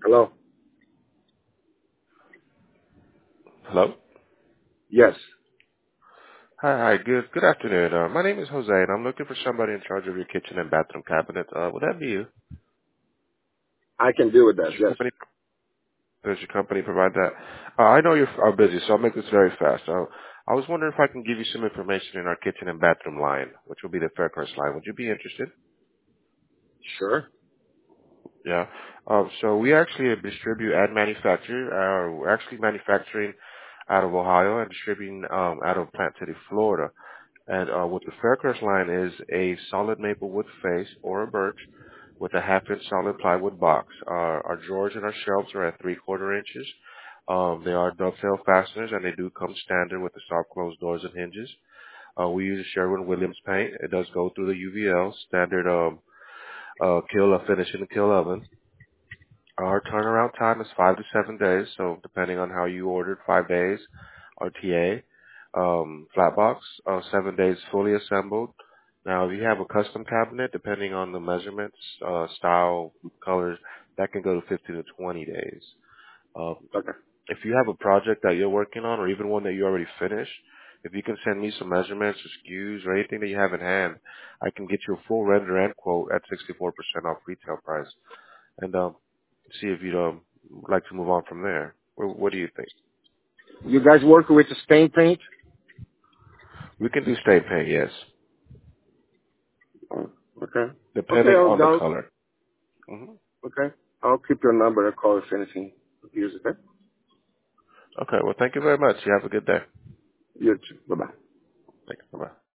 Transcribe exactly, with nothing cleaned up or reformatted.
Hello? Hello? Yes, Hi, hi. Good good afternoon. Uh, my name is Jose, and I'm looking for somebody in charge of your kitchen and bathroom cabinet. Uh, would that be you? I can deal with Does that. your Yes. company does your company provide that? Uh, I know you're are busy, so I'll make this very fast. Uh, I was wondering if I can give you some information in our kitchen and bathroom line, which will be the Faircrest line. Would you be interested? Sure. Yeah. Um, so we actually distribute and manufacture. Uh, we're actually manufacturing out of Ohio and distributing um, out of Plant City, Florida. And uh, what the Faircrest line is a solid maple wood face or a birch with a half inch solid plywood box. Our, our drawers and our shelves are at three quarter inches. Um, they are dovetail fasteners and they do come standard with the soft closed doors and hinges. Uh, we use Sherwin Williams paint. It does go through the U V L standard um, uh, kill uh, finish in the kill oven. Our turnaround time is five to seven days, so depending on how you ordered, five days, R T A, um, flat box, uh, seven days fully assembled. Now, if you have a custom cabinet, depending on the measurements, uh, style, colors, that can go to fifteen to twenty days. Um, Okay. if you have a project that you're working on, or even one that you already finished, if you can send me some measurements or S K Us or anything that you have in hand, I can get you a full render and quote at sixty-four percent off retail price. And um, see if you'd um, like to move on from there. What, what do you think? You guys work with the stain paint? We can do stain paint, yes, Oh, okay. Okay, depending I'll, on the I'll, color. hmm okay. I'll keep your number and call if anything appears, okay? Okay, well, thank you very much. You have a good day. You too. Bye-bye. Thanks. Bye-bye.